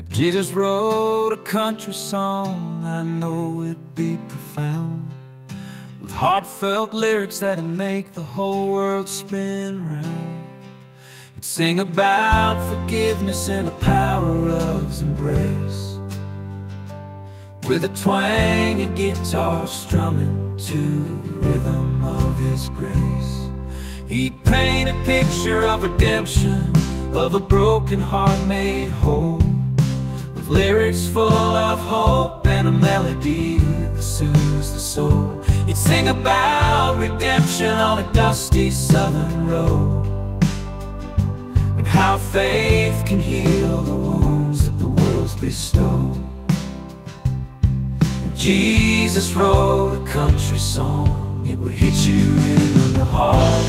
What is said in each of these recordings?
If Jesus wrote a country song, I know it'd be profound, with heartfelt lyrics that'd make the whole world spin round. It'd sing about forgiveness and the power of His embrace, with a twang of guitar strumming to the rhythm of His grace. He'd paint a picture of redemption, of a broken heart made whole, with lyrics full of hope and a melody that soothes the soul. He'd sing about redemption on a dusty southern road, and how faith can heal the wounds that the world's bestowed. If Jesus wrote a country song, it would hit you in the heart,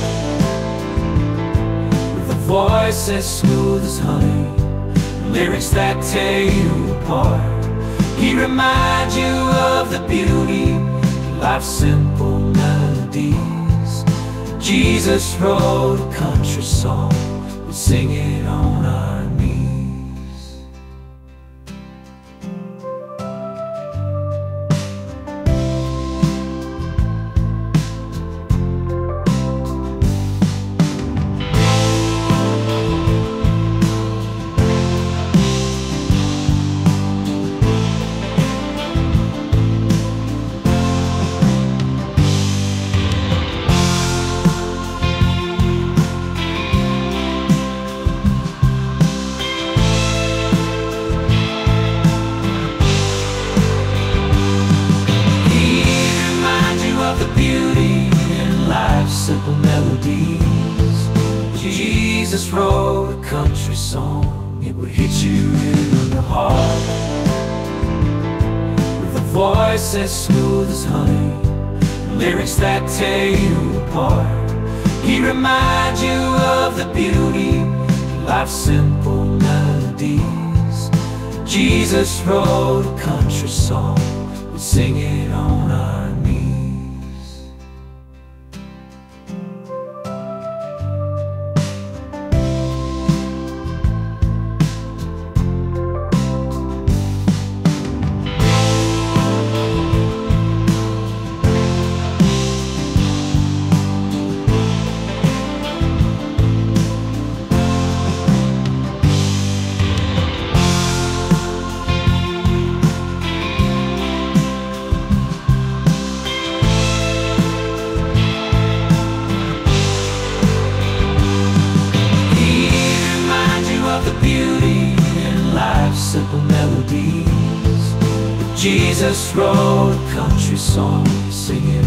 with a voice as smooth as honey, lyrics that tear you apart. He reminds you of the beauty of life's simple melodies. Jesus wrote a country song, we'll sing it on our knees. Simple melodies. Jesus wrote a country song, it would hit you in the heart, with a voice as smooth as honey, lyrics that tear you apart. He reminds you of the beauty of life's simple melodies. Jesus wrote a country song, we'll sing it on our knees. Simple melodies. Jesus wrote a country song, sing it